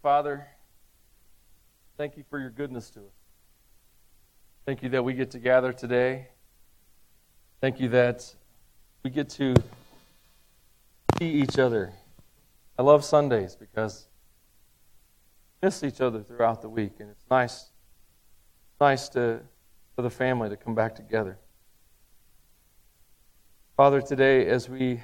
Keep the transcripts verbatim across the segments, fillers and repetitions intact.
Father. Thank you for your goodness to us. Thank you that we get to gather today. Thank you that we get to see each other. I love Sundays because we miss each other throughout the week, and it's nice, nice to for the family to come back together. Father, today as we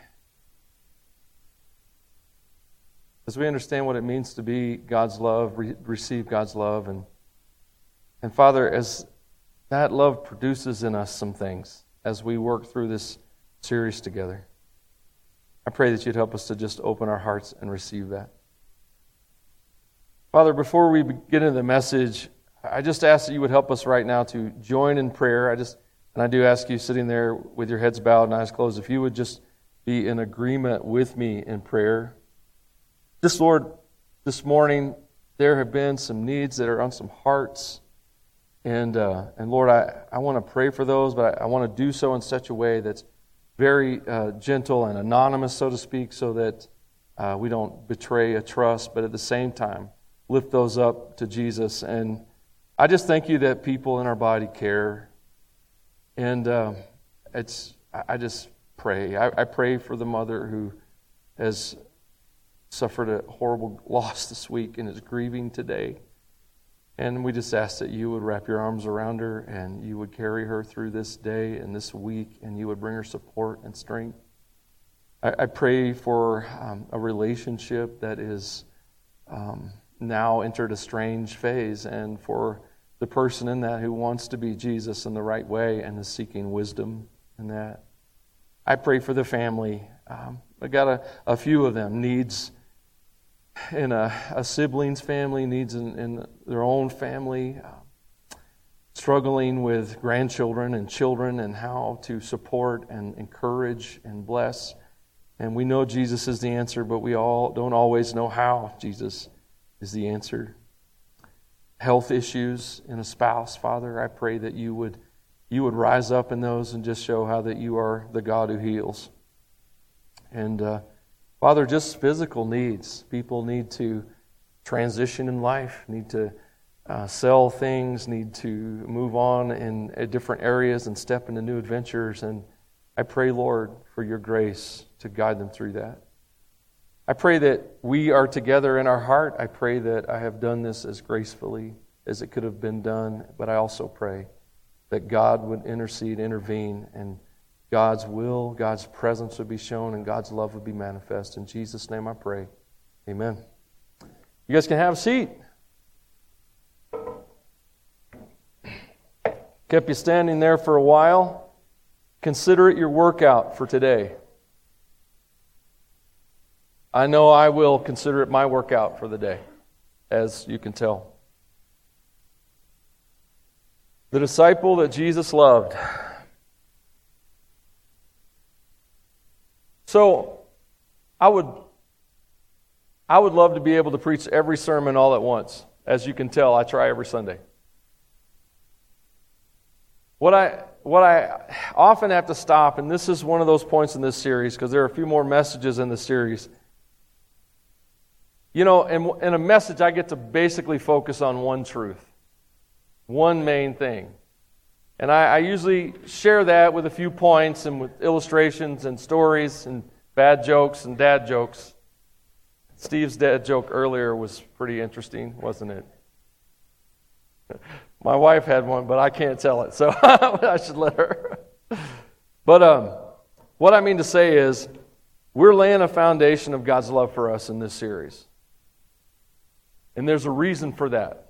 as we understand what it means to be God's love, re- receive God's love, and and Father, as that love produces in us some things as we work through this series together, I pray that you'd help us to just open our hearts and receive that. Father, before we get into the message, I just ask that you would help us right now to join in prayer. I just, and I do ask you, sitting there with your heads bowed and eyes closed, if you would just be in agreement with me in prayer. Just, Lord, this morning there have been some needs that are on some hearts, and uh, and Lord, I, I want to pray for those, but I, I want to do so in such a way that's very uh, gentle and anonymous, so to speak, so that uh, we don't betray a trust, but at the same time lift those up to Jesus. And I just thank you that people in our body care. And uh, it's I just pray. I, I pray for the mother who has suffered a horrible loss this week and is grieving today. And we just ask that you would wrap your arms around her and you would carry her through this day and this week, and you would bring her support and strength. I, I pray for um, a relationship that is um, now entered a strange phase, and for the person in that who wants to be Jesus in the right way and is seeking wisdom in that. I pray for the family. Um, I got a, a few of them needs in a, a sibling's family, needs in, in their own family, uh, struggling with grandchildren and children and how to support and encourage and bless. And we know Jesus is the answer, but we all don't always know how Jesus is the answer. Health issues in a spouse, Father, I pray that you would you would rise up in those and just show how that you are the God who heals. And uh, Father, just physical needs. People need to transition in life, need to uh, sell things, need to move on in uh, different areas and step into new adventures. And I pray, Lord, for your grace to guide them through that. I pray that we are together in our heart. I pray that I have done this as gracefully as it could have been done. But I also pray that God would intercede, intervene, and God's will, God's presence would be shown, and God's love would be manifest. In Jesus' name I pray. Amen. You guys can have a seat. Kept you standing there for a while. Consider it your workout for today. I know I will consider it my workout for the day, as you can tell. The disciple that Jesus loved. So, I would, I would love to be able to preach every sermon all at once. As you can tell, I try every Sunday. What I, what I often have to stop, and this is one of those points in this series, because there are a few more messages in this series. You know, in, in a message, I get to basically focus on one truth, one main thing. And I, I usually share that with a few points and with illustrations and stories and bad jokes and dad jokes. Steve's dad joke earlier was pretty interesting, wasn't it? My wife had one, but I can't tell it, so I should let her. But um, what I mean to say is, we're laying a foundation of God's love for us in this series. And there's a reason for that.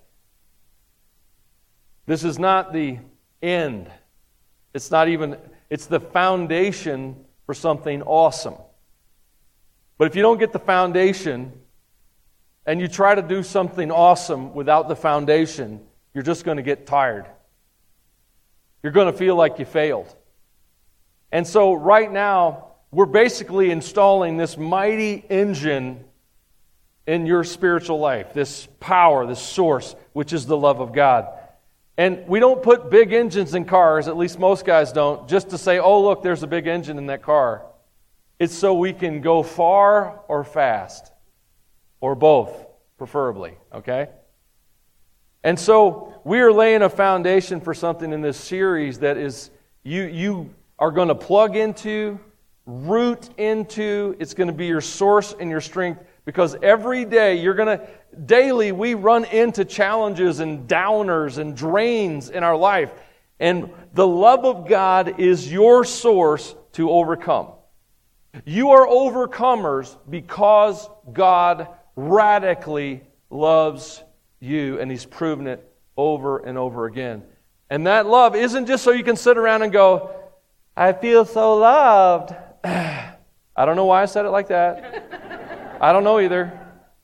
This is not the end. It's not even, it's the foundation for something awesome. But if you don't get the foundation and you try to do something awesome without the foundation, you're just going to get tired. You're going to feel like you failed. And so right now, we're basically installing this mighty engine in your spiritual life, this power, this source, which is the love of God. And we don't put big engines in cars, at least most guys don't, just to say, oh, look, there's a big engine in that car. It's so we can go far or fast, or both, preferably, okay? And so we are laying a foundation for something in this series that is you you are going to plug into, root into. It's going to be your source and your strength, because every day you're going to, daily we run into challenges and downers and drains in our life. And the love of God is your source to overcome. You are overcomers because God radically loves you, and He's proven it over and over again. And that love isn't just so you can sit around and go, I feel so loved. I don't know why I said it like that. I don't know either.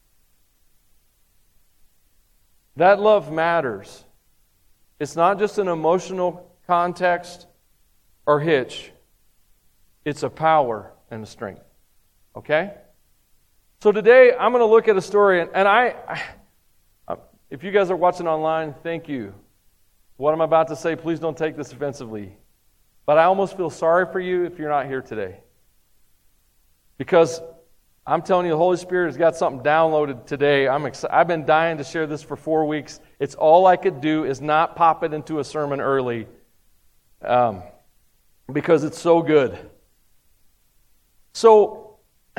That love matters. It's not just an emotional context or hitch. It's a power and a strength. Okay? So today I'm going to look at a story, and, and I, I, if you guys are watching online, thank you. What I'm about to say, please don't take this offensively. But I almost feel sorry for you if you're not here today. Because I'm telling you, the Holy Spirit has got something downloaded today. I'm ex- I've been dying to share this for four weeks. It's all I could do is not pop it into a sermon early, um, because it's so good. So,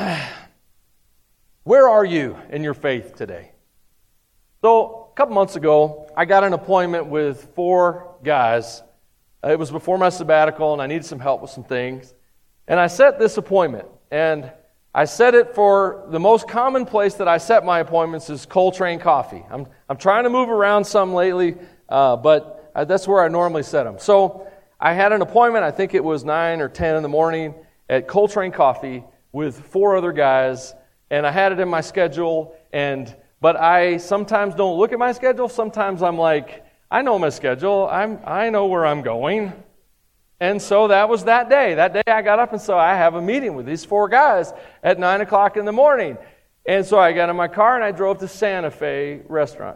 where are you in your faith today? So, a couple months ago, I got an appointment with four guys. It was before my sabbatical, and I needed some help with some things. And I set this appointment, and I set it for the most common place that I set my appointments is Coltrane Coffee. I'm I'm trying to move around some lately, uh, but that's where I normally set them. So I had an appointment, I think it was nine or ten in the morning, at Coltrane Coffee with four other guys, and I had it in my schedule, and but I sometimes don't look at my schedule. Sometimes I'm like, I know my schedule. I'm I know where I'm going. And so that was that day. That day I got up and so I have a meeting with these four guys at nine o'clock in the morning. And so I got in my car and I drove to Santa Fe restaurant.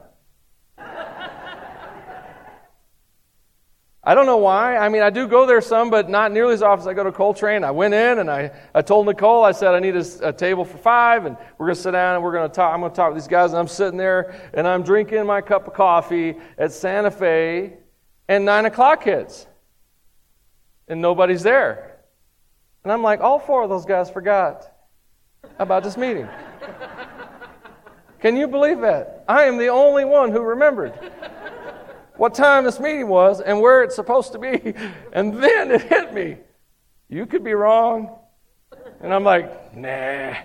I don't know why. I mean, I do go there some, but not nearly as often as I go to Coltrane. I went in and I, I told Nicole, I said, I need a, a table for five, and we're going to sit down and we're going to talk. I'm going to talk with these guys, and I'm sitting there and I'm drinking my cup of coffee at Santa Fe, and nine o'clock hits. And nobody's there. And I'm like, all four of those guys forgot about this meeting. Can you believe that? I am the only one who remembered what time this meeting was and where it's supposed to be. And then it hit me. You could be wrong. And I'm like, nah.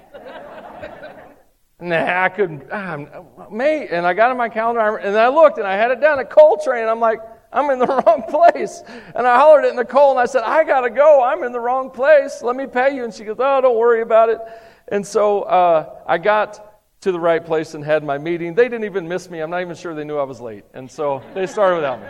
Nah, I couldn't. Um, mate. And I got in my calendar and I looked and I had it down at Coltrane. And I'm like, I'm in the wrong place. And I hollered at Nicole and I said, I got to go. I'm in the wrong place. Let me pay you. And she goes, oh, don't worry about it. And so uh, I got to the right place and had my meeting. They didn't even miss me. I'm not even sure they knew I was late. And so they started without me.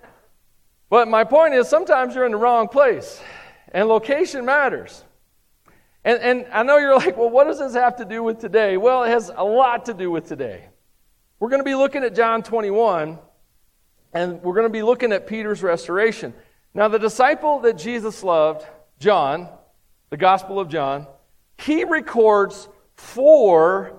But my point is, sometimes you're in the wrong place. And location matters. And, and I know you're like, well, what does this have to do with today? Well, it has a lot to do with today. We're going to be looking at John twenty-one. And we're going to be looking at Peter's restoration. Now, the disciple that Jesus loved, John, the Gospel of John, he records four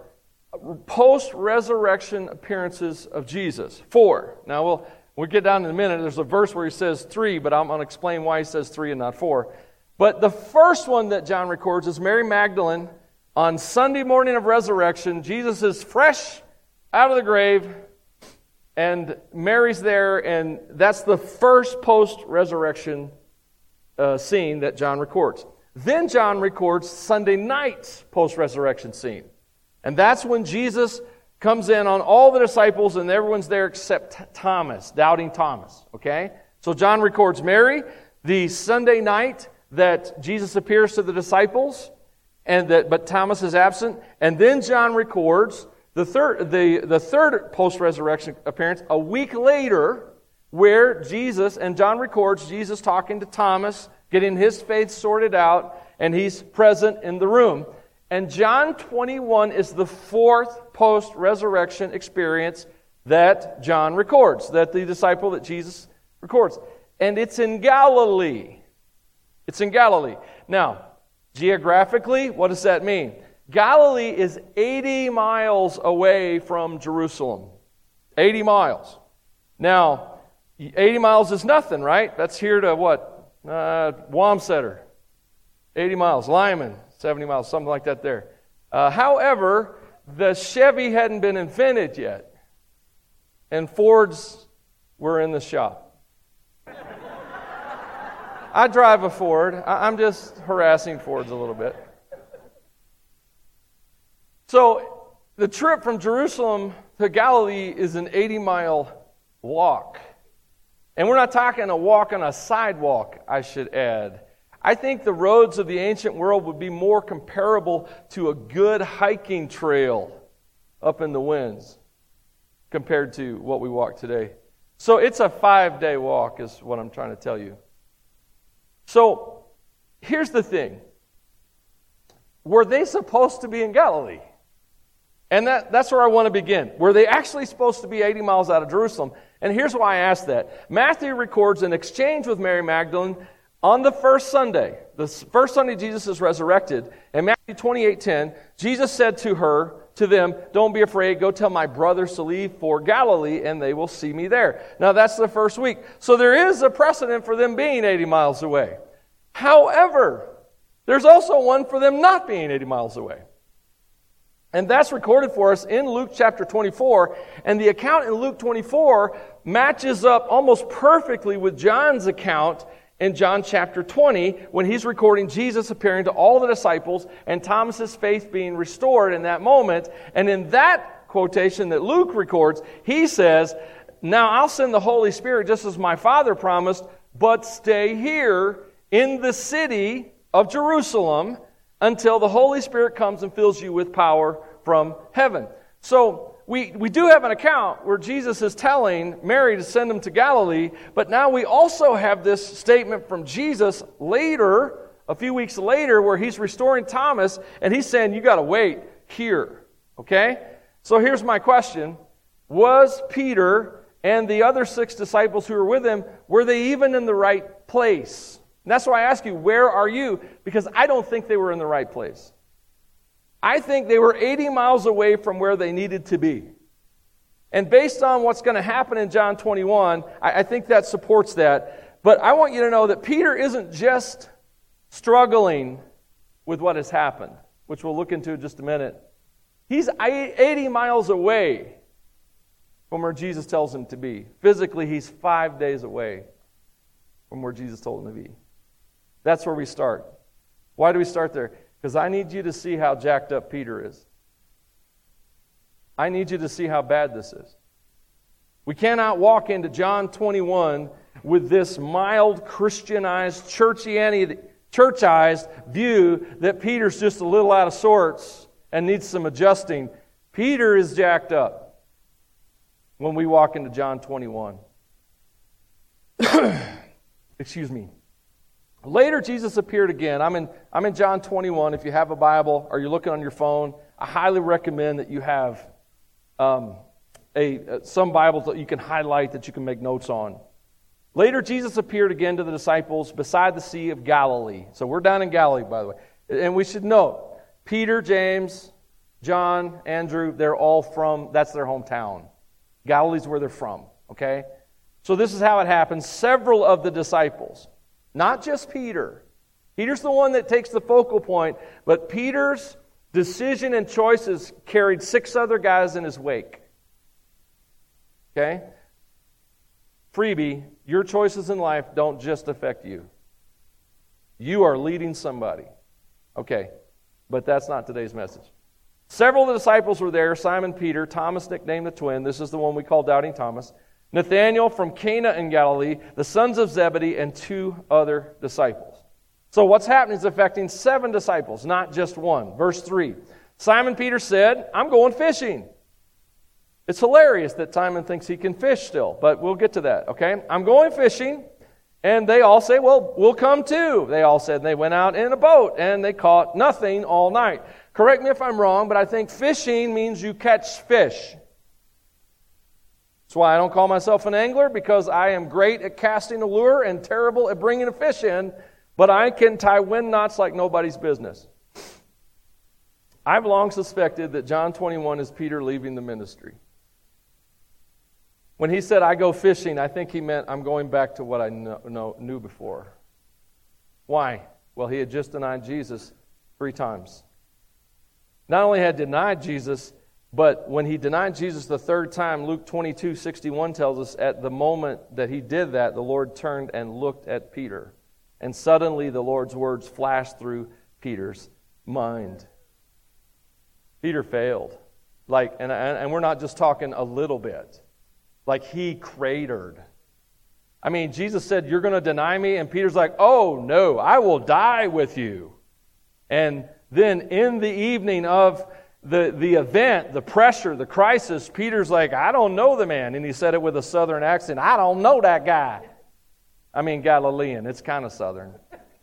post-resurrection appearances of Jesus. Four. Now, we'll, we'll get down in a minute. There's a verse where he says three, but I'm going to explain why he says three and not four. But the first one that John records is Mary Magdalene on Sunday morning of resurrection. Jesus is fresh out of the grave, and Mary's there, and that's the first post-resurrection uh, scene that John records. Then John records Sunday night's post-resurrection scene. And that's when Jesus comes in on all the disciples, and everyone's there except Thomas, doubting Thomas. Okay? So John records Mary, the Sunday night that Jesus appears to the disciples, and that but Thomas is absent. And then John records The third, the, the third post-resurrection appearance, a week later, where Jesus, and John records Jesus talking to Thomas, getting his faith sorted out, and he's present in the room. And John twenty-one is the fourth post-resurrection experience that John records, that the disciple that Jesus records. And it's in Galilee. It's in Galilee. Now, geographically, what does that mean? Galilee is eighty miles away from Jerusalem. eighty miles. Now, eighty miles is nothing, right? That's here to what? Uh, Wamsutter. eighty miles. Lyman, seventy miles, something like that there. Uh, however, the Chevy hadn't been invented yet, and Fords were in the shop. I drive a Ford. I'm just harassing Fords a little bit. So the trip from Jerusalem to Galilee is an eighty-mile walk. And we're not talking a walk on a sidewalk, I should add. I think the roads of the ancient world would be more comparable to a good hiking trail up in the winds compared to what we walk today. So it's a five-day walk is what I'm trying to tell you. So here's the thing. Were they supposed to be in Galilee? And that, that's where I want to begin. Were they actually supposed to be eighty miles out of Jerusalem? And here's why I ask that. Matthew records an exchange with Mary Magdalene on the first Sunday. The first Sunday Jesus is resurrected. In Matthew twenty-eight ten, Jesus said to her, to them, "Don't be afraid. Go tell my brothers to leave for Galilee, and they will see me there." Now, that's the first week. So there is a precedent for them being eighty miles away. However, there's also one for them not being eighty miles away. And that's recorded for us in Luke chapter twenty-four. And the account in Luke twenty-four matches up almost perfectly with John's account in John chapter twenty, when he's recording Jesus appearing to all the disciples and Thomas's faith being restored in that moment. And in that quotation that Luke records, he says, "Now I'll send the Holy Spirit just as my Father promised, but stay here in the city of Jerusalem until the Holy Spirit comes and fills you with power from heaven." So we, we do have an account where Jesus is telling Mary to send him to Galilee, but now we also have this statement from Jesus later, a few weeks later, where he's restoring Thomas, and he's saying, you got to wait here, okay? So here's my question. Was Peter and the other six disciples who were with him, were they even in the right place? And that's why I ask you, where are you? Because I don't think they were in the right place. I think they were eighty miles away from where they needed to be. And based on what's going to happen in John twenty-one, I, I think that supports that. But I want you to know that Peter isn't just struggling with what has happened, which we'll look into in just a minute. He's eighty miles away from where Jesus tells him to be. Physically, he's five days away from where Jesus told him to be. That's where we start. Why do we start there? Because I need you to see how jacked up Peter is. I need you to see how bad this is. We cannot walk into John twenty-one with this mild Christianized, churchianity, churchized view that Peter's just a little out of sorts and needs some adjusting. Peter is jacked up when we walk into John twenty-one. Excuse me. Later, Jesus appeared again. I'm in, I'm in John twenty-one. If you have a Bible or you're looking on your phone, I highly recommend that you have um, a some Bibles that you can highlight, that you can make notes on. Later, Jesus appeared again to the disciples beside the Sea of Galilee. So we're down in Galilee, by the way. And we should note, Peter, James, John, Andrew, they're all from, that's their hometown. Galilee's where they're from, okay? So this is how it happens. Several of the disciples, not just Peter. Peter's the one that takes the focal point, but Peter's decision and choices carried six other guys in his wake. Okay? Freebie, your choices in life don't just affect you. You are leading somebody. Okay, but that's not today's message. Several of the disciples were there. Simon Peter, Thomas nicknamed the twin. This is the one we call Doubting Thomas. Nathanael from Cana in Galilee, the sons of Zebedee, and two other disciples. So what's happening is affecting seven disciples, not just one. Verse three. Simon Peter said, I'm going fishing. It's hilarious that Simon thinks he can fish still, but we'll get to that, okay? I'm going fishing, and they all say, well, we'll come too. They all said, and they went out in a boat, and they caught nothing all night. Correct me if I'm wrong, but I think fishing means you catch fish. That's why I don't call myself an angler, because I am great at casting a lure and terrible at bringing a fish in, but I can tie wind knots like nobody's business. I've long suspected that John twenty-one is Peter leaving the ministry. When he said, I go fishing, I think he meant I'm going back to what I know, know, knew before. Why? Well, he had just denied Jesus three times. Not only had denied Jesus, but when he denied Jesus the third time, Luke twenty-two sixty-one tells us, at the moment that he did that, the Lord turned and looked at Peter. And suddenly the Lord's words flashed through Peter's mind. Peter failed. Like, and, and we're not just talking a little bit. Like he cratered. I mean, Jesus said, you're going to deny me? And Peter's like, oh, no, I will die with you. And then in the evening of the, the event, the pressure, the crisis, Peter's like, I don't know the man. And he said it with a southern accent. I don't know that guy. I mean, Galilean. It's kind of southern.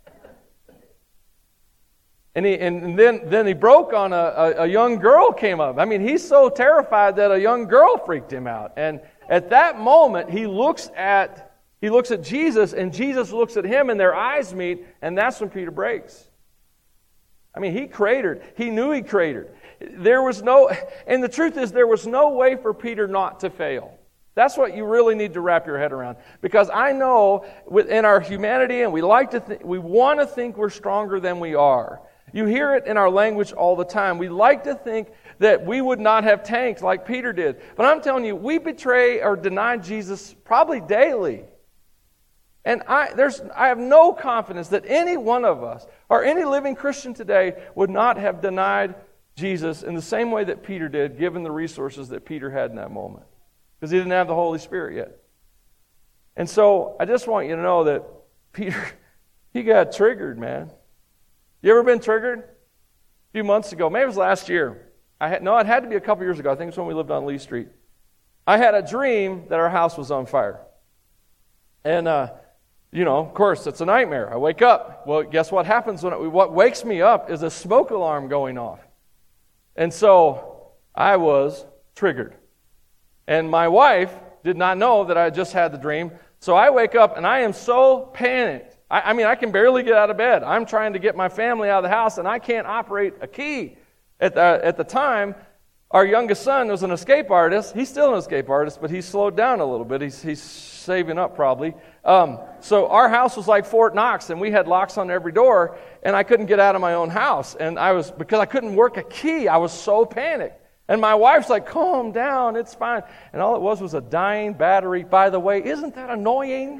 And, he, and then, then he broke on a, a, a young girl came up. I mean, he's so terrified that a young girl freaked him out. And at that moment, he looks at he looks at Jesus, and Jesus looks at him, and their eyes meet, and that's when Peter breaks. I mean, he cratered. He knew he cratered. There was no, and the truth is, there was no way for Peter not to fail. That's what you really need to wrap your head around. Because I know within our humanity, and we like to think, we want to think we're stronger than we are. You hear it in our language all the time. We like to think that we would not have tanked like Peter did. But I'm telling you, we betray or deny Jesus probably daily. And I, there's, I have no confidence that any one of us or any living Christian today would not have denied Jesus in the same way that Peter did, given the resources that Peter had in that moment. Because he didn't have the Holy Spirit yet. And so I just want you to know that Peter, he got triggered, man. You ever been triggered? A few months ago, maybe it was last year. I had, no, it had to be a couple years ago. I think it's when we lived on Lee Street. I had a dream that our house was on fire. And, uh, you know, of course, it's a nightmare. I wake up. Well, guess what happens when it, what wakes me up is a smoke alarm going off. And so I was triggered. And my wife did not know that I just had the dream. So I wake up and I am so panicked. I, I mean, I can barely get out of bed. I'm trying to get my family out of the house, and I can't operate a key. At the, at the time, our youngest son was an escape artist. He's still an escape artist, but he's slowed down a little bit. He's, he's saving up probably. Um, so our house was like Fort Knox, and we had locks on every door, and I couldn't get out of my own house. And I was, because I couldn't work a key, I was so panicked. And my wife's like, calm down, it's fine. And all it was was a dying battery. By the way, isn't that annoying?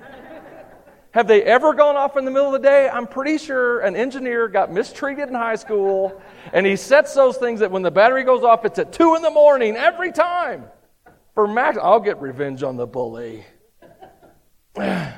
Have they ever gone off in the middle of the day? I'm pretty sure an engineer got mistreated in high school, and he sets those things that when the battery goes off, it's at two in the morning every time. For Max, I'll get revenge on the bully. And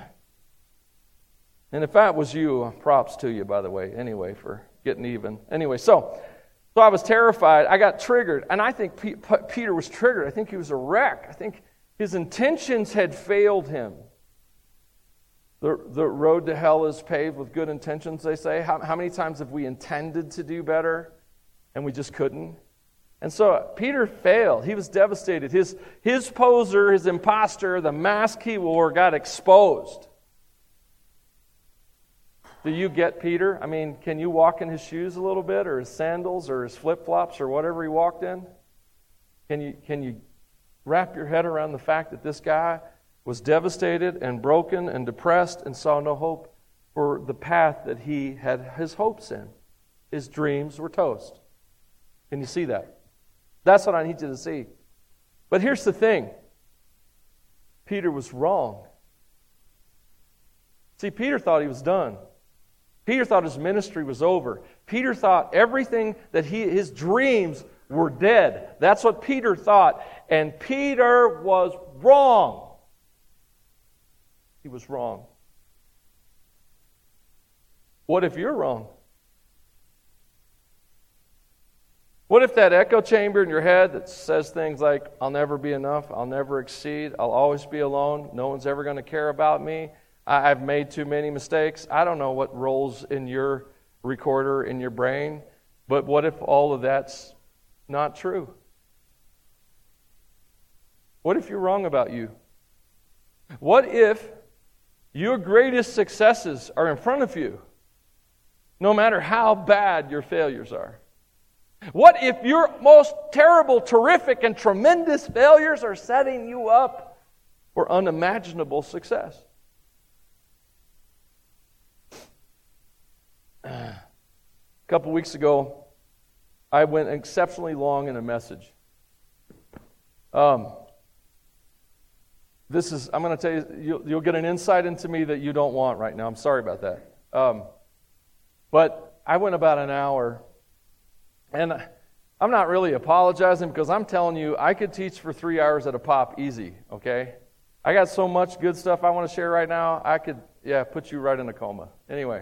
if that was you, props to you, by the way, anyway, for getting even. Anyway, so... So I was terrified. I got triggered. And I think P- P- Peter was triggered. I think he was a wreck. I think his intentions had failed him. The, the road to hell is paved with good intentions, they say. How, how many times have we intended to do better and we just couldn't? And so Peter failed. He was devastated. His, his poser, his imposter, the mask he wore got exposed. Do you get Peter? I mean, can you walk in his shoes a little bit, or his sandals, or his flip-flops, or whatever he walked in? Can you can you wrap your head around the fact that this guy was devastated and broken and depressed and saw no hope for the path that he had his hopes in? His dreams were toast. Can you see that? That's what I need you to see. But here's the thing. Peter was wrong. See, Peter thought he was done. Peter thought his ministry was over. Peter thought everything that he, his dreams were dead. That's what Peter thought. And Peter was wrong. He was wrong. What if you're wrong? What if that echo chamber in your head that says things like, I'll never be enough, I'll never exceed, I'll always be alone, no one's ever going to care about me, I've made too many mistakes. I don't know what rolls in your recorder, in your brain, but what if all of that's not true? What if you're wrong about you? What if your greatest successes are in front of you, no matter how bad your failures are? What if your most terrible, terrific, and tremendous failures are setting you up for unimaginable success? A couple weeks ago, I went exceptionally long in a message. Um, this is, I'm going to tell you, you'll, you'll get an insight into me that you don't want right now. I'm sorry about that. Um, but I went about an hour, and I'm not really apologizing because I'm telling you, I could teach for three hours at a pop easy, okay? I got so much good stuff I want to share right now, I could, yeah, put you right in a coma. Anyway.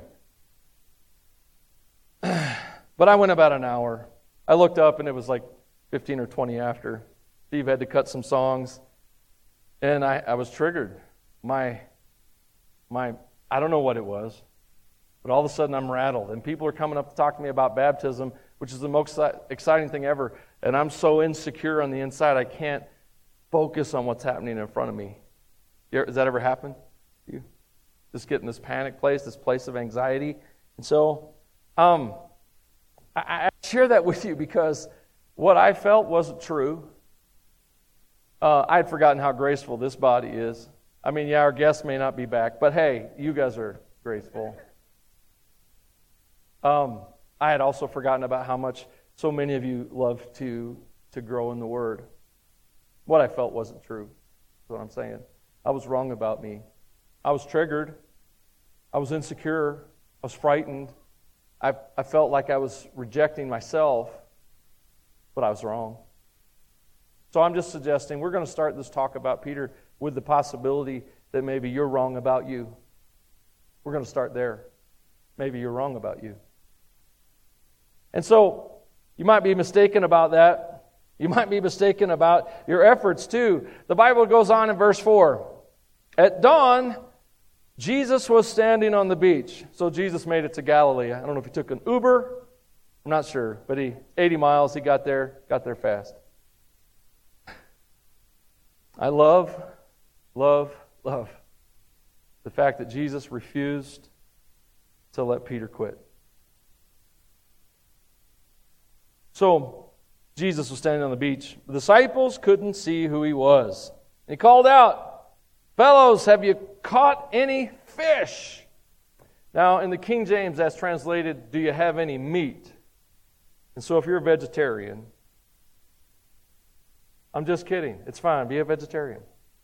But I went about an hour. I looked up, and it was like fifteen or twenty after. Steve had to cut some songs, and I, I was triggered. My, my, I don't know what it was, but all of a sudden I'm rattled, and people are coming up to talk to me about baptism, which is the most exciting thing ever, and I'm so insecure on the inside I can't focus on what's happening in front of me. Has that ever happened to you? Just get in this panic place, this place of anxiety. And so um, I, I share that with you because what I felt wasn't true. Uh, I had forgotten how graceful this body is. I mean, yeah, our guests may not be back, but hey, you guys are graceful. Um, I had also forgotten about how much so many of you love to, to grow in the Word. What I felt wasn't true, is what I'm saying. I was wrong about me. I was triggered. I was insecure. I was frightened. I, I felt like I was rejecting myself, but I was wrong. So I'm just suggesting we're going to start this talk about Peter with the possibility that maybe you're wrong about you. We're going to start there. Maybe you're wrong about you. And so you might be mistaken about that. You might be mistaken about your efforts too. The Bible goes on in verse four. At dawn, Jesus was standing on the beach. So Jesus made it to Galilee. I don't know if he took an Uber. I'm not sure. But he eighty miles, he got there, got there fast. I love, love, love the fact that Jesus refused to let Peter quit. So, Jesus was standing on the beach. The disciples couldn't see who he was. He called out, "Fellows, have you caught any fish?" Now, in the King James, that's translated, "Do you have any meat?" And so if you're a vegetarian, I'm just kidding. It's fine. Be a vegetarian.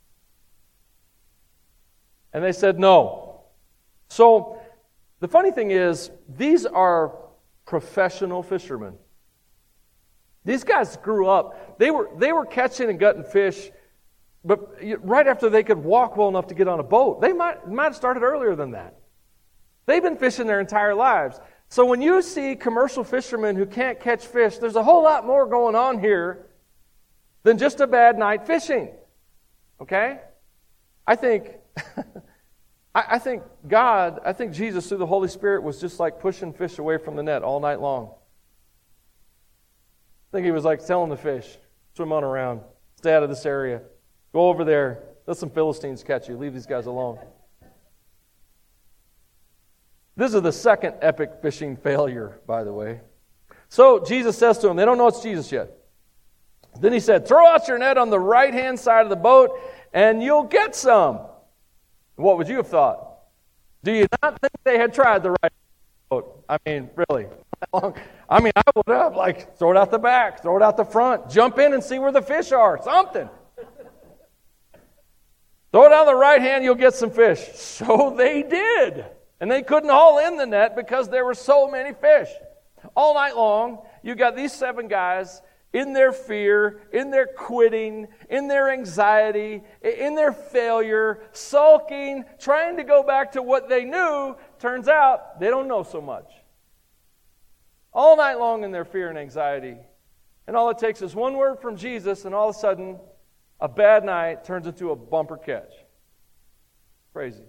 And they said no. So the funny thing is, these are professional fishermen. These guys grew up. They were they were catching and gutting fish, but right after they could walk well enough to get on a boat. They might might have started earlier than that. They've been fishing their entire lives. So when you see commercial fishermen who can't catch fish, there's a whole lot more going on here than just a bad night fishing. Okay? I think I, I think God, I think Jesus through the Holy Spirit was just like pushing fish away from the net all night long. I think he was like telling the fish, swim on around, stay out of this area, go over there, let some Philistines catch you, leave these guys alone. This is the second epic fishing failure, by the way. So Jesus says to them, they don't know it's Jesus yet. Then he said, "Throw out your net on the right-hand side of the boat, and you'll get some." What would you have thought? Do you not think they had tried the right boat? I mean, really. I mean, I would have, like, throw it out the back, throw it out the front, jump in and see where the fish are, something. Throw it on the right hand, you'll get some fish. So they did. And they couldn't haul in the net because there were so many fish. All night long, you got these seven guys in their fear, in their quitting, in their anxiety, in their failure, sulking, trying to go back to what they knew. Turns out they don't know so much. All night long in their fear and anxiety. And all it takes is one word from Jesus, and all of a sudden, a bad night turns into a bumper catch. Crazy.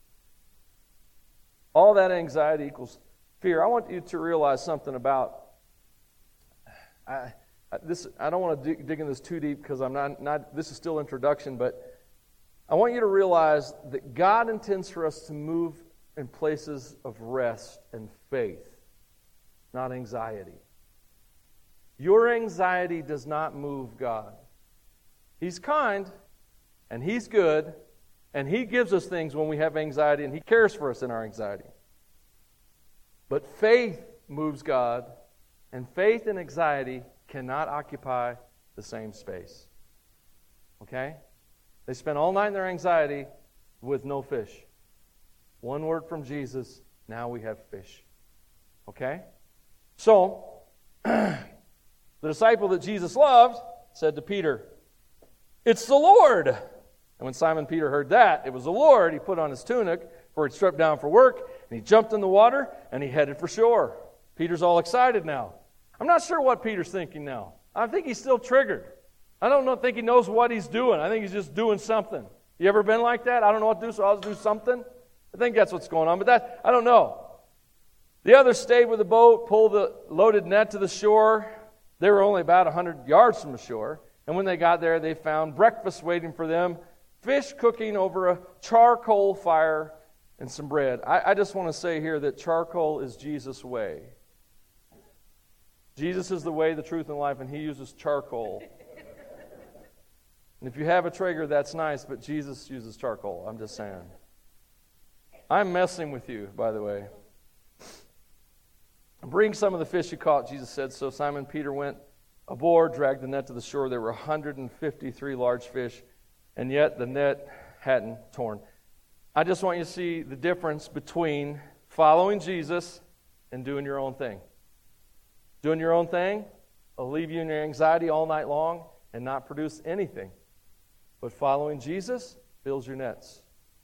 All that anxiety equals fear. I want you to realize something about I, I, this. I don't want to dig, dig in this too deep because I'm not, not. This is still introduction, but I want you to realize that God intends for us to move in places of rest and faith, not anxiety. Your anxiety does not move God. He's kind, and He's good, and He gives us things when we have anxiety, and He cares for us in our anxiety. But faith moves God, and faith and anxiety cannot occupy the same space. Okay? They spent all night in their anxiety with no fish. One word from Jesus, now we have fish. Okay? So, the disciple that Jesus loved said to Peter, "It's the Lord." And when Simon Peter heard that, it was the Lord, he put on his tunic, for he'd stripped down for work, and he jumped in the water, and he headed for shore. Peter's all excited now. I'm not sure what Peter's thinking now. I think he's still triggered. I don't know, think he knows what he's doing. I think he's just doing something. You ever been like that? I don't know what to do, so I'll just do something. I think that's what's going on, but that I don't know. The others stayed with the boat, pulled the loaded net to the shore. They were only about one hundred yards from the shore. And when they got there, they found breakfast waiting for them, fish cooking over a charcoal fire, and some bread. I, I just want to say here that charcoal is Jesus' way. Jesus is the way, the truth, and life, and He uses charcoal. And if you have a Traeger, that's nice, but Jesus uses charcoal. I'm just saying. I'm messing with you, by the way. "Bring some of the fish you caught," Jesus said. So Simon Peter went aboard, dragged the net to the shore. There were one hundred fifty-three large fish, and yet the net hadn't torn. I just want you to see the difference between following Jesus and doing your own thing. Doing your own thing will leave you in your anxiety all night long and not produce anything. But following Jesus fills your nets.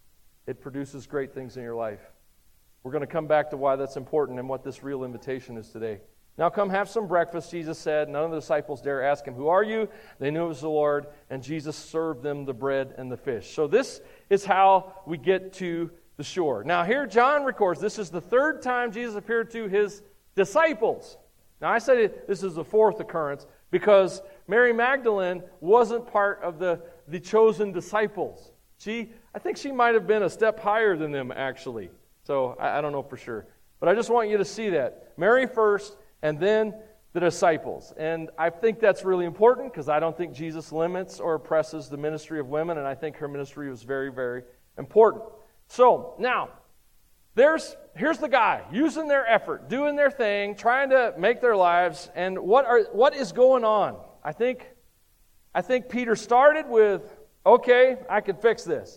It produces great things in your life. We're going to come back to why that's important and what this real invitation is today. "Now come have some breakfast," Jesus said. None of the disciples dare ask Him, "Who are you?" They knew it was the Lord, and Jesus served them the bread and the fish. So this is how we get to the shore. Now here John records this is the third time Jesus appeared to His disciples. Now I said this is the fourth occurrence because Mary Magdalene wasn't part of the, the chosen disciples. She, I think she might have been a step higher than them actually. So I, I don't know for sure. But I just want you to see that. Mary first, and then the disciples. And I think that's really important because I don't think Jesus limits or oppresses the ministry of women, and I think her ministry was very, very important. So, now, there's here's the guy using their effort, doing their thing, trying to make their lives, and what are what is going on? I think I think Peter started with, okay, I can fix this.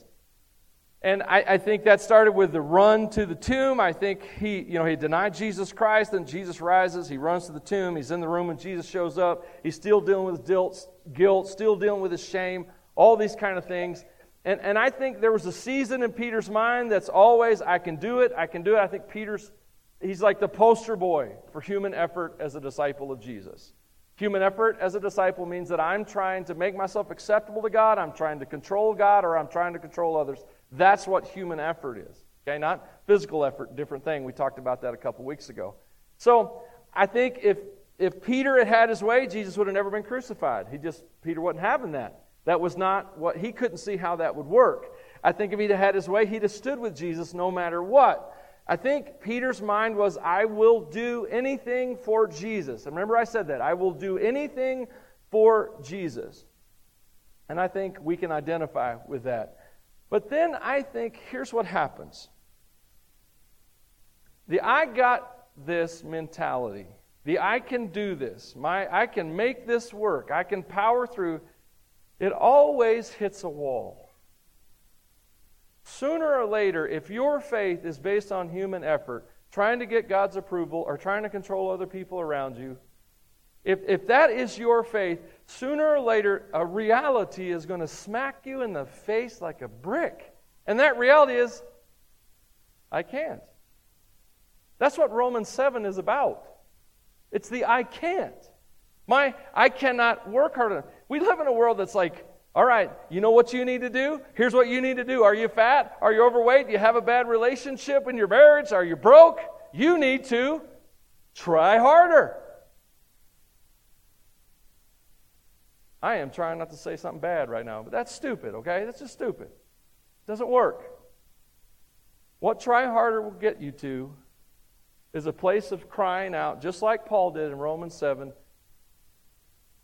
And I, I think that started with the run to the tomb. I think he, you know, he denied Jesus Christ, and Jesus rises. He runs to the tomb. He's in the room when Jesus shows up. He's still dealing with his guilt, still dealing with his shame, all these kind of things. And, and I think there was a season in Peter's mind that's always, I can do it, I can do it. I think Peter's, he's like the poster boy for human effort as a disciple of Jesus. Human effort as a disciple means that I'm trying to make myself acceptable to God, I'm trying to control God, or I'm trying to control others. That's what human effort is. Okay, not physical effort, different thing. We talked about that a couple weeks ago. So I think if if Peter had had his way, Jesus would have never been crucified. He just Peter wasn't having that. That was not what he couldn't see how that would work. I think if he'd had his way, he'd have stood with Jesus no matter what. I think Peter's mind was, I will do anything for Jesus. And remember I said that. I will do anything for Jesus. And I think we can identify with that. But then I think here's what happens. The I got this mentality, the I can do this, my I can make this work, I can power through, it always hits a wall. Sooner or later, if your faith is based on human effort, trying to get God's approval or trying to control other people around you, if, if that is your faith, sooner or later, a reality is going to smack you in the face like a brick. And that reality is, I can't. That's what Romans seven is about. It's the I can't. My, I cannot work hard enough. We live in a world that's like, all right, you know what you need to do? Here's what you need to do. Are you fat? Are you overweight? Do you have a bad relationship in your marriage? Are you broke? You need to try harder. I am trying not to say something bad right now, but that's stupid, okay? That's just stupid. It doesn't work. What try harder will get you to is a place of crying out, just like Paul did in Romans seven,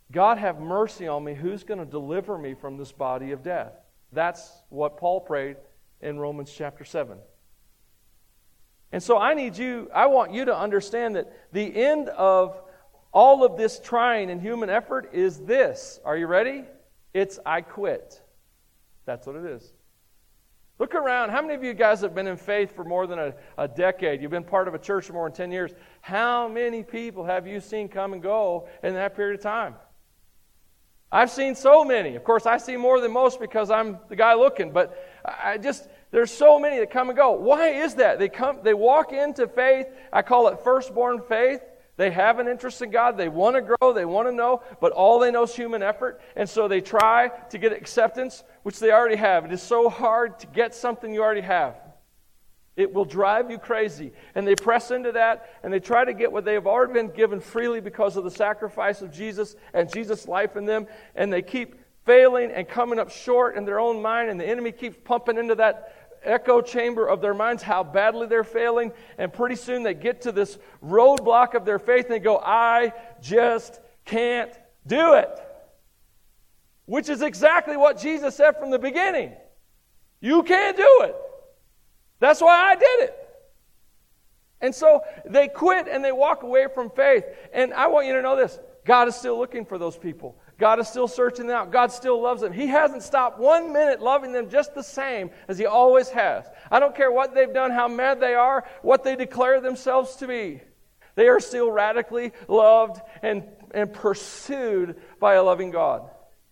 God have mercy on me. Who's going to deliver me from this body of death? That's what Paul prayed in Romans chapter seven. And so I need you, I want you to understand that the end of all of this trying and human effort is this. Are you ready? It's I quit. That's what it is. Look around. How many of you guys have been in faith for more than a, a decade? You've been part of a church for more than ten years. How many people have you seen come and go in that period of time? I've seen so many. Of course, I see more than most because I'm the guy looking. But I just, there's so many that come and go. Why is that? They come, they walk into faith. I call it firstborn faith. They have an interest in God. They want to grow. They want to know. But all they know is human effort. And so they try to get acceptance, which they already have. It is so hard to get something you already have. It will drive you crazy. And they press into that, and they try to get what they have already been given freely because of the sacrifice of Jesus and Jesus' life in them. And they keep failing and coming up short in their own mind, and the enemy keeps pumping into that echo chamber of their minds how badly they're failing. And pretty soon they get to this roadblock of their faith, and they go, I just can't do it. Which is exactly what Jesus said from the beginning. You can't do it. That's why I did it. And so they quit and they walk away from faith. And I want you to know this. God is still looking for those people. God is still searching them out. God still loves them. He hasn't stopped one minute loving them just the same as He always has. I don't care what they've done, how mad they are, what they declare themselves to be. They are still radically loved and, and pursued by a loving God.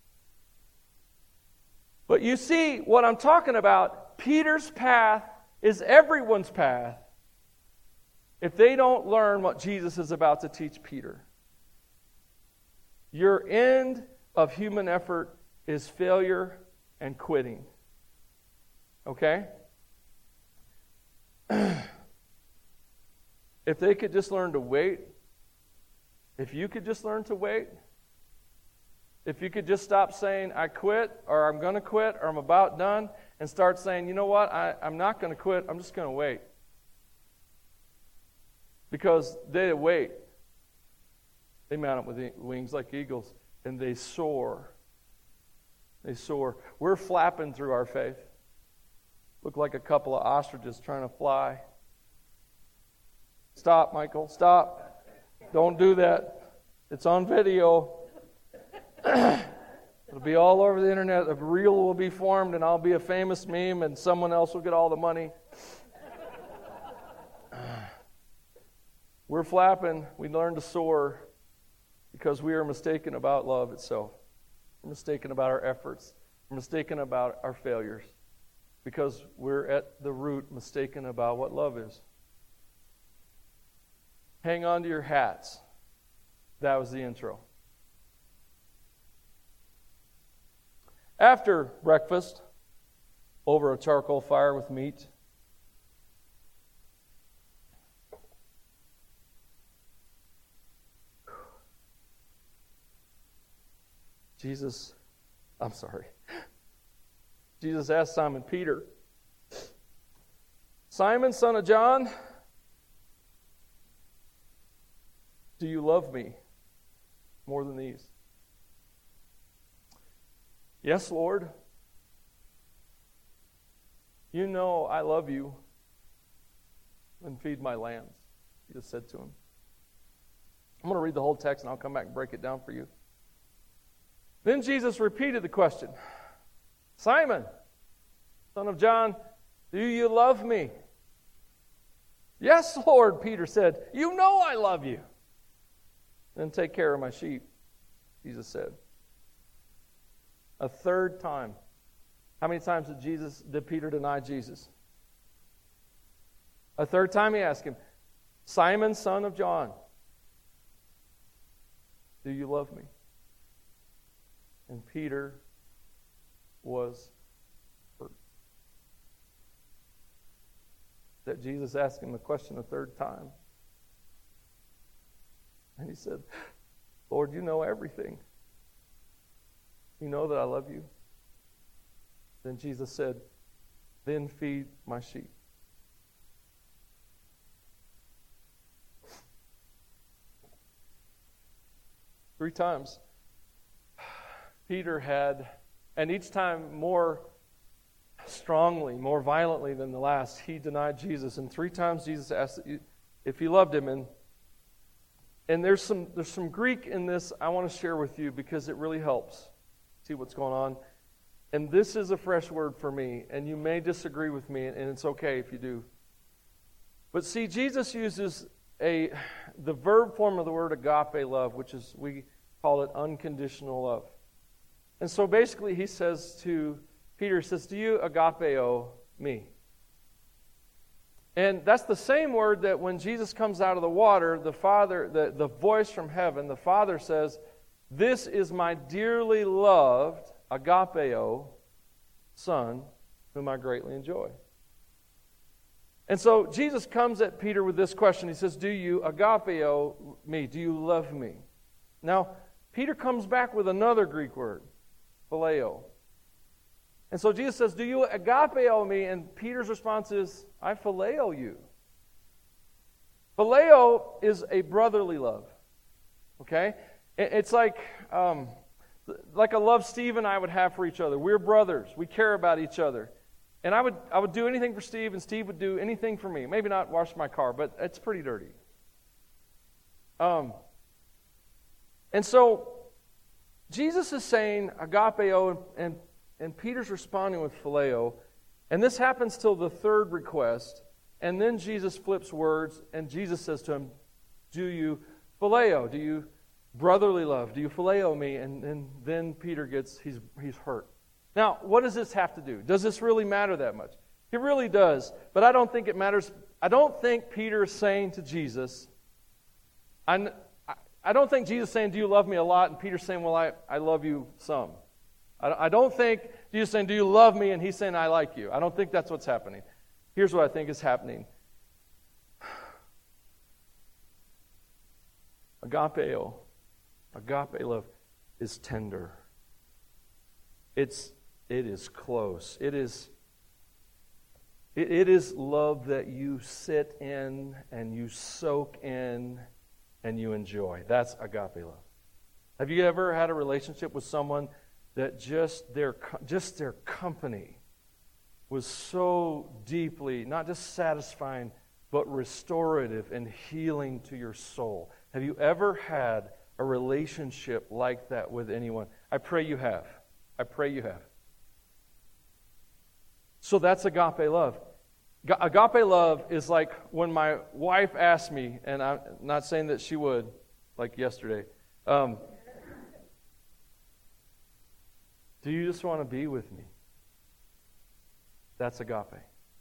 But you see, what I'm talking about, Peter's path is everyone's path if they don't learn what Jesus is about to teach Peter. Your end of human effort is failure and quitting. Okay? If they could just learn to wait, if you could just learn to wait, if you could just stop saying, I quit, or I'm going to quit, or I'm about done, and start saying, you know what, I, I'm not going to quit, I'm just going to wait. Because they wait. They mount up with wings like eagles, and they soar. They soar. We're flapping through our faith. Look like a couple of ostriches trying to fly. Stop, Michael, stop. Don't do that. It's on video. It'll be all over the internet. A reel will be formed, and I'll be a famous meme, and someone else will get all the money. We're flapping. We learn to soar because we are mistaken about love itself. We're mistaken about our efforts. We're mistaken about our failures because we're at the root mistaken about what love is. Hang on to your hats. That was the intro. After breakfast, over a charcoal fire with meat, Jesus, I'm sorry, Jesus asked Simon Peter, Simon, son of John, do you love me more than these? Yes, Lord. You know I love you. And feed my lambs, Jesus said to him. I'm going to read the whole text and I'll come back and break it down for you. Then Jesus repeated the question. Simon, son of John, do you love me? Yes, Lord, Peter said. You know I love you. Then take care of my sheep, Jesus said. A third time. How many times did Jesus did Peter deny Jesus? A third time he asked him, Simon, son of John, do you love me? And Peter was hurt that Jesus asked him the question a third time. And he said, Lord, you know everything. You know that I love you. Then Jesus said, then feed my sheep. Three times Peter had, and each time more strongly, more violently than the last, he denied Jesus. And three times Jesus asked if he loved him. And and there's some there's some Greek in this I want to share with you because it really helps see what's going on. And this is a fresh word for me, and you may disagree with me, and it's okay if you do. But see, Jesus uses a the verb form of the word agape love, which is, we call it unconditional love. And so basically he says to Peter, he says, do you agapeo me? And that's the same word that when Jesus comes out of the water, the Father, the, the voice from heaven, the Father says, this is my dearly loved, agapeo, Son, whom I greatly enjoy. And so Jesus comes at Peter with this question. He says, do you agapeo me? Do you love me? Now, Peter comes back with another Greek word, phileo. And so Jesus says, do you agapeo me? And Peter's response is, I phileo you. Phileo is a brotherly love. Okay? It's like, um, like a love Steve and I would have for each other. We're brothers. We care about each other. And I would I would do anything for Steve, and Steve would do anything for me. Maybe not wash my car, but it's pretty dirty. Um, and so Jesus is saying agapeo, and, and, and Peter's responding with phileo. And this happens till the third request. And then Jesus flips words, and Jesus says to him, do you phileo? Do you brotherly love? Do you phileo me? And, and then Peter gets, he's he's hurt. Now, what does this have to do? Does this really matter that much? It really does, but I don't think it matters. I don't think Peter is saying to Jesus, I, I don't think Jesus is saying, do you love me a lot? And Peter's saying, well, I, I love you some. I, I don't think Jesus is saying, do you love me? And he's saying, I like you. I don't think that's what's happening. Here's what I think is happening. Agapeo, agape love is tender. It's It is close. It is, it, it is love that you sit in and you soak in and you enjoy. That's agape love. Have you ever had a relationship with someone that just their just their company was so deeply, not just satisfying, but restorative and healing to your soul? Have you ever had a relationship like that with anyone? I pray you have. I pray you have. So that's agape love. Agape love is like when my wife asked me, and I'm not saying that she would, like yesterday, um, do you just want to be with me? That's agape.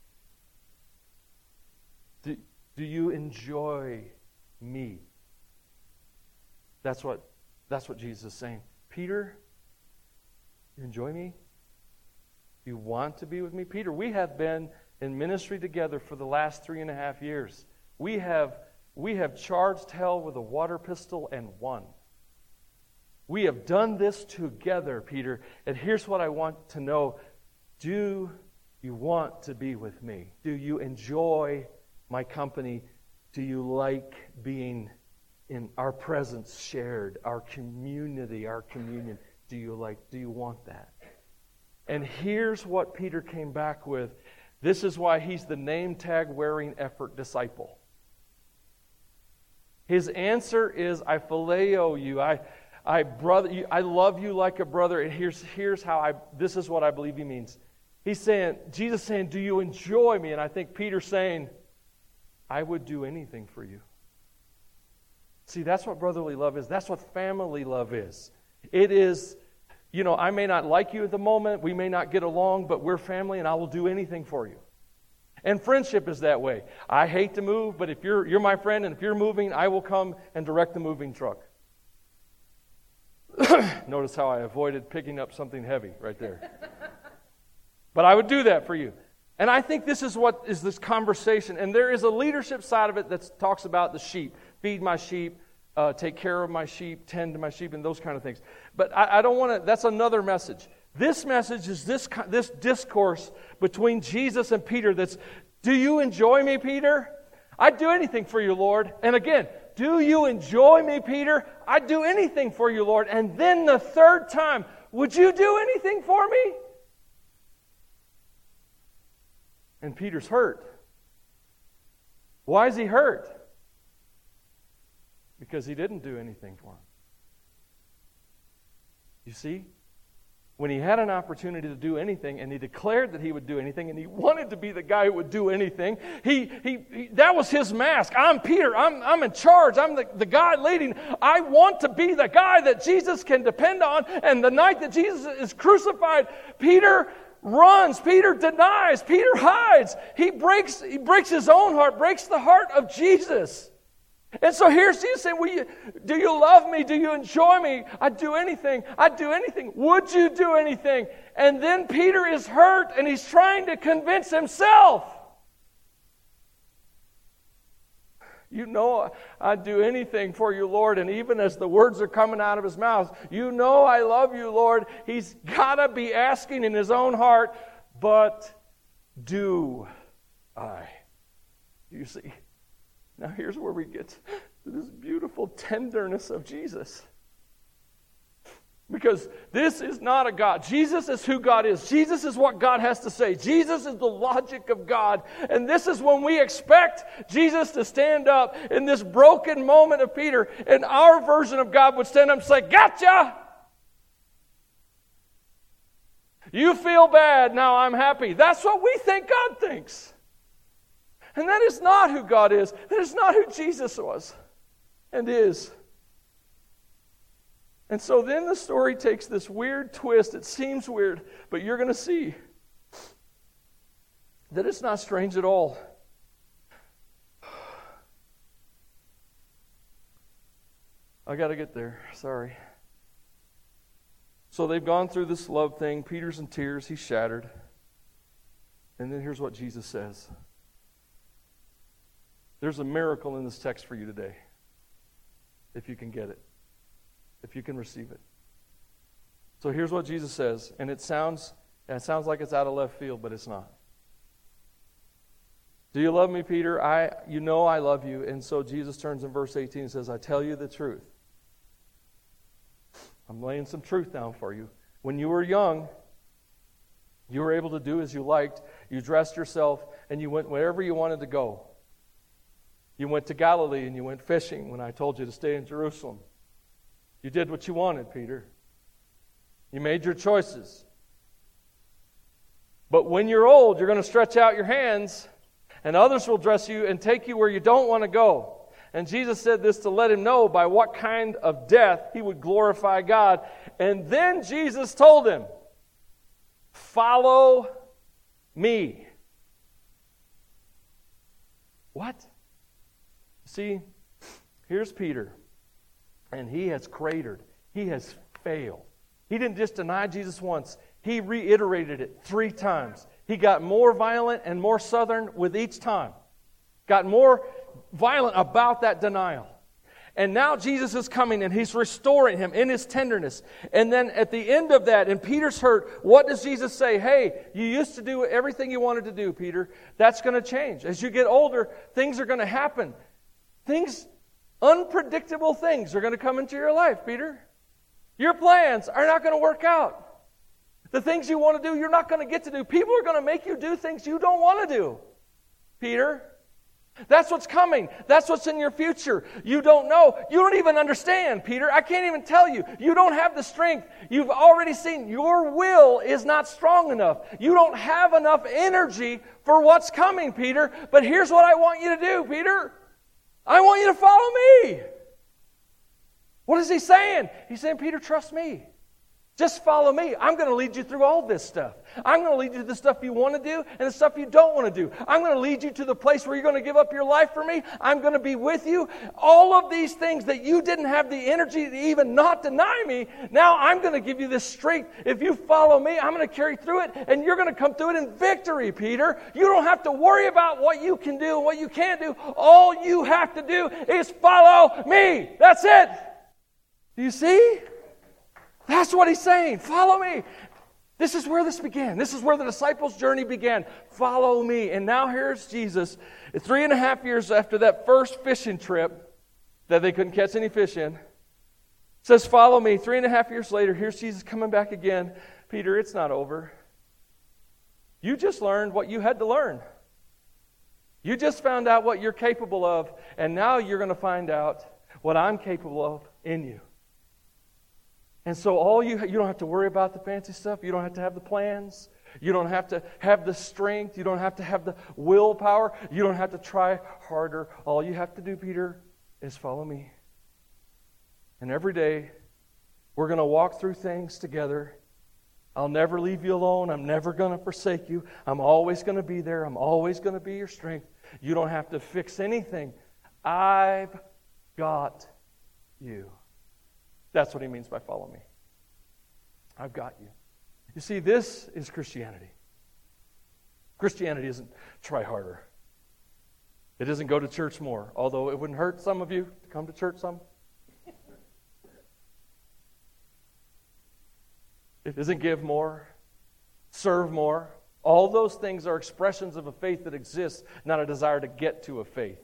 Do, do you enjoy me? That's what, that's what Jesus is saying. Peter, you enjoy me? You want to be with me? Peter, we have been in ministry together for the last three and a half years. We have, we have charged hell with a water pistol and won. We have done this together, Peter. And here's what I want to know. Do you want to be with me? Do you enjoy my company? Do you like being in our presence shared, our community, our communion? Do you like, do you want that? And here's what Peter came back with. This is why he's the name tag wearing effort disciple. His answer is, I phileo you. I, I brother, you, I love you like a brother. And here's here's how I. This is what I believe he means. He's saying, Jesus saying, do you enjoy me? And I think Peter's saying, I would do anything for you. See, that's what brotherly love is. That's what family love is. It is. You know, I may not like you at the moment, we may not get along, but we're family and I will do anything for you. And friendship is that way. I hate to move, but if you're you're my friend and if you're moving, I will come and direct the moving truck. Notice how I avoided picking up something heavy right there. But I would do that for you. And I think this is what is this conversation. And there is a leadership side of it that talks about the sheep. Feed my sheep. Uh, take care of my sheep, tend to my sheep, and those kind of things. But I, I don't want to, that's another message. This message is this this discourse between Jesus and Peter that's, do you enjoy me, Peter? I'd do anything for you, Lord. And again, do you enjoy me, Peter? I'd do anything for you, Lord. And then the third time, would you do anything for me? And Peter's hurt. Why is he hurt? Because he didn't do anything for him. You see? When he had an opportunity to do anything, and he declared that he would do anything, and he wanted to be the guy who would do anything, he, he, he that was his mask. I'm Peter. I'm, I'm in charge. I'm the, the guy leading. I want to be the guy that Jesus can depend on. And the night that Jesus is crucified, Peter runs. Peter denies. Peter hides. He breaks, he breaks his own heart, breaks the heart of Jesus. And so here's Jesus saying, Will you, do you love me? Do you enjoy me? I'd do anything. I'd do anything. Would you do anything? And then Peter is hurt and he's trying to convince himself. You know I'd do anything for you, Lord. And even as the words are coming out of his mouth, you know I love you, Lord. He's got to be asking in his own heart, but do I? You see? Now here's where we get to this beautiful tenderness of Jesus. Because this is not a God. Jesus is who God is. Jesus is what God has to say. Jesus is the logic of God. And this is when we expect Jesus to stand up in this broken moment of Peter, and our version of God would stand up and say, gotcha! You feel bad, now I'm happy. That's what we think God thinks. And that is not who God is. That is not who Jesus was and is. And so then the story takes this weird twist. It seems weird, but you're going to see that it's not strange at all. I got to get there. Sorry. So they've gone through this love thing. Peter's in tears. He's shattered. And then here's what Jesus says. There's a miracle in this text for you today, if you can get it, if you can receive it. So here's what Jesus says, and it sounds, it sounds like it's out of left field, but it's not. Do you love me, Peter? I, you know I love you. And so Jesus turns in verse eighteen and says, I tell you the truth. I'm laying some truth down for you. When you were young, you were able to do as you liked. You dressed yourself, and you went wherever you wanted to go. You went to Galilee and you went fishing when I told you to stay in Jerusalem. You did what you wanted, Peter. You made your choices. But when you're old, you're going to stretch out your hands, and others will dress you and take you where you don't want to go. And Jesus said this to let him know by what kind of death he would glorify God. And then Jesus told him, follow me. What? See, here's Peter, and he has cratered. He has failed. He didn't just deny Jesus once. He reiterated it three times. He got more violent and more southern with each time. Got more violent about that denial. And now Jesus is coming, and he's restoring him in his tenderness. And then at the end of that, and Peter's hurt, what does Jesus say? Hey, you used to do everything you wanted to do, Peter. That's going to change. As you get older, things are going to happen. Things, unpredictable things are going to come into your life, Peter. Your plans are not going to work out. The things you want to do, you're not going to get to do. People are going to make you do things you don't want to do, Peter. That's what's coming. That's what's in your future. You don't know. You don't even understand, Peter. I can't even tell you. You don't have the strength. You've already seen your will is not strong enough. You don't have enough energy for what's coming, Peter. But here's what I want you to do, Peter. I want you to follow me. What is he saying? He's saying, Peter, trust me. Just follow me. I'm going to lead you through all this stuff. I'm going to lead you to the stuff you want to do and the stuff you don't want to do. I'm going to lead you to the place where you're going to give up your life for me. I'm going to be with you. All of these things that you didn't have the energy to even not deny me, now I'm going to give you this strength. If you follow me, I'm going to carry through it, and you're going to come through it in victory, Peter. You don't have to worry about what you can do and what you can't do. All you have to do is follow me. That's it. Do you see? That's what he's saying. Follow me. This is where this began. This is where the disciples' journey began. Follow me. And now here's Jesus. Three and a half years after that first fishing trip that they couldn't catch any fish in, Says, follow me. Three and a half years later, here's Jesus coming back again. Peter, it's not over. You just learned what you had to learn. You just found out what you're capable of, and now you're going to find out what I'm capable of in you. And so all you you don't have to worry about the fancy stuff. You don't have to have the plans. You don't have to have the strength. You don't have to have the willpower. You don't have to try harder. All you have to do, Peter, is follow me. And every day, we're going to walk through things together. I'll never leave you alone. I'm never going to forsake you. I'm always going to be there. I'm always going to be your strength. You don't have to fix anything. I've got you. That's what he means by follow me. I've got you. You see, this is Christianity. Christianity isn't try harder. It isn't go to church more, although it wouldn't hurt some of you to come to church some. It isn't give more, serve more. All those things are expressions of a faith that exists, not a desire to get to a faith.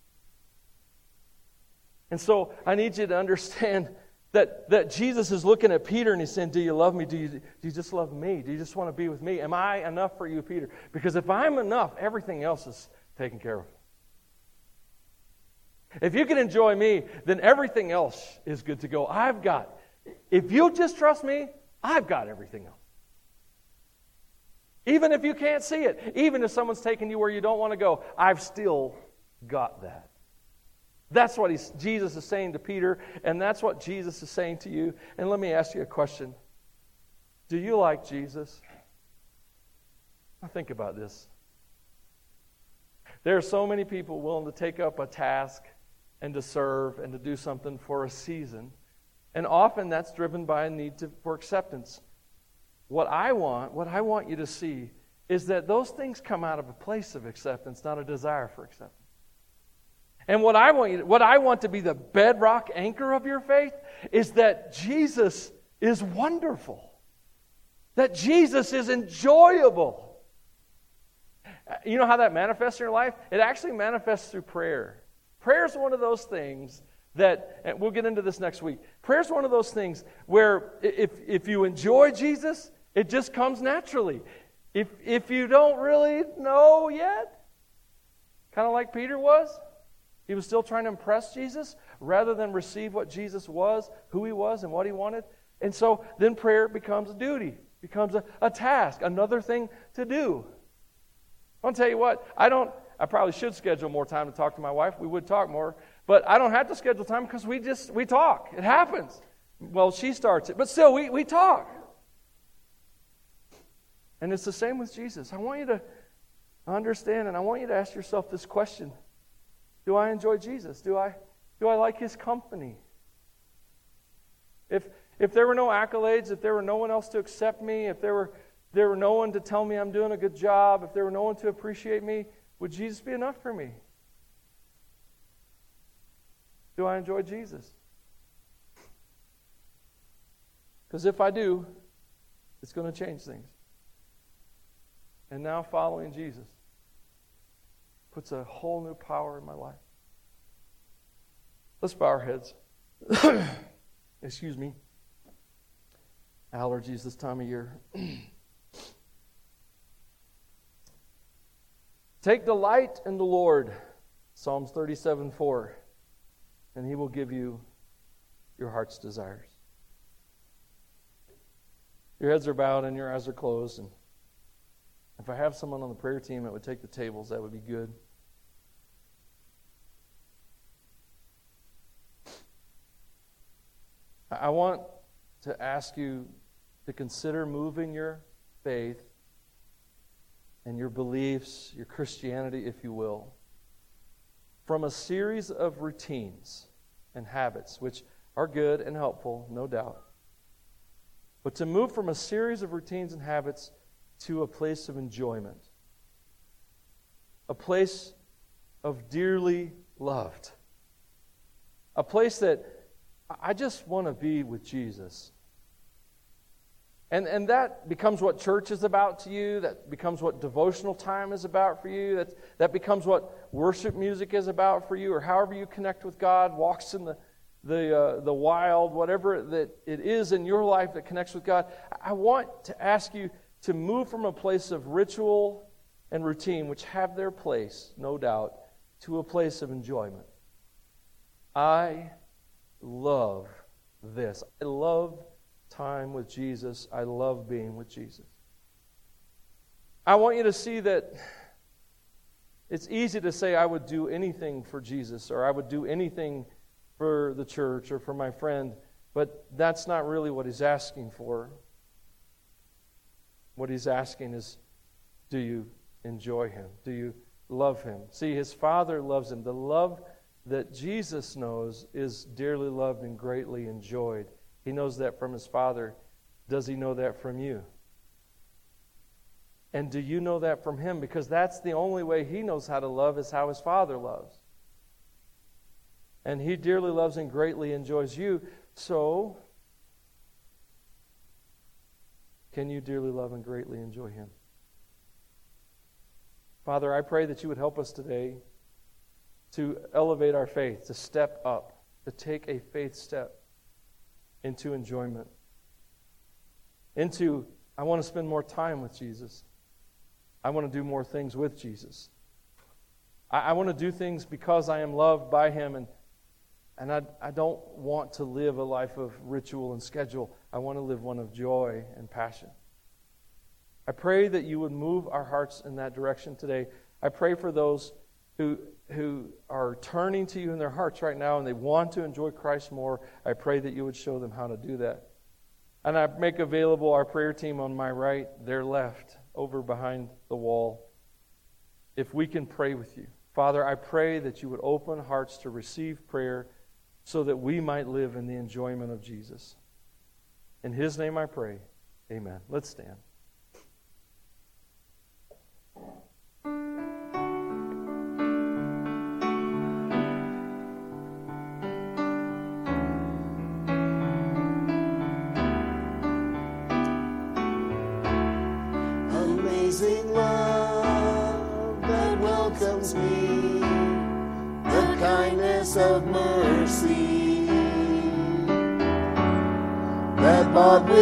And so I need you to understand that, that Jesus is looking at Peter and he's saying, do you love me? Do you, do you just love me? Do you just want to be with me? Am I enough for you, Peter? Because if I'm enough, everything else is taken care of. If you can enjoy me, then everything else is good to go. I've got, if you just trust me, I've got everything else. Even if you can't see it, even if someone's taking you where you don't want to go, I've still got that. That's what he's, Jesus is saying to Peter, and that's what Jesus is saying to you. And let me ask you a question. Do you like Jesus? Now think about this. There are so many people willing to take up a task and to serve and to do something for a season. And often that's driven by a need to, for acceptance. What I want, what I want you to see is that those things come out of a place of acceptance, not a desire for acceptance. And what I want you to, what I want to be the bedrock anchor of your faith is that Jesus is wonderful. That Jesus is enjoyable. You know how that manifests in your life? It actually manifests through prayer. Prayer is one of those things that, and we'll get into this next week. Prayer is one of those things where if, if you enjoy Jesus, it just comes naturally. If, if you don't really know yet, kind of like Peter was, he was still trying to impress Jesus rather than receive what Jesus was, who he was, and what he wanted. And so then prayer becomes a duty, becomes a, a task, another thing to do. I'll tell you what, I don't, I probably should schedule more time to talk to my wife. We would talk more. But I don't have to schedule time because we just, we talk. It happens. Well, she starts it. But still, we, we talk. And it's the same with Jesus. I want you to understand and I want you to ask yourself this question. Do I enjoy Jesus? Do I, do I like his company? If, if there were no accolades, if there were no one else to accept me, if there were, there were no one to tell me I'm doing a good job, if there were no one to appreciate me, would Jesus be enough for me? Do I enjoy Jesus? Because if I do, it's going to change things. And now following Jesus puts a whole new power in my life. Let's bow our heads. Excuse me. Allergies this time of year. Take delight in the Lord, Psalms thirty-seven four, and he will give you your heart's desires. Your heads are bowed and your eyes are closed. And if I have someone on the prayer team that would take the tables, that would be good. I want to ask you to consider moving your faith and your beliefs, your Christianity, if you will, from a series of routines and habits, which are good and helpful, no doubt, but to move from a series of routines and habits to a place of enjoyment, a place of dearly loved, a place that I just want to be with Jesus. And and that becomes what church is about to you. That becomes what devotional time is about for you. That, that becomes what worship music is about for you, or however you connect with God, walks in the the uh, the wild, whatever that it is in your life that connects with God, I want to ask you to move from a place of ritual and routine, which have their place, no doubt, to a place of enjoyment. I love this. I love time with Jesus. I love being with Jesus. I want you to see that it's easy to say I would do anything for Jesus, or I would do anything for the church or for my friend, but that's not really what he's asking for. What he's asking is, do you enjoy him? Do you love him? See, his Father loves him. The love that Jesus knows is dearly loved and greatly enjoyed. He knows that from his Father. Does he know that from you? And do you know that from him? Because that's the only way he knows how to love, is how his Father loves. And he dearly loves and greatly enjoys you. So, can you dearly love and greatly enjoy him? Father, I pray that you would help us today to elevate our faith, to step up, to take a faith step into enjoyment. Into, I want to spend more time with Jesus. I want to do more things with Jesus. I, I want to do things because I am loved by him, and, and I, I don't want to live a life of ritual and schedule. I want to live one of joy and passion. I pray that you would move our hearts in that direction today. I pray for those who who are turning to you in their hearts right now and they want to enjoy Christ more. I pray that you would show them how to do that. And I make available our prayer team on my right, their left, over behind the wall. If we can pray with you. Father, I pray that you would open hearts to receive prayer so that we might live in the enjoyment of Jesus. In his name I pray. Amen. Let's stand. Amazing love that welcomes me, the kindness of mercy that bought me.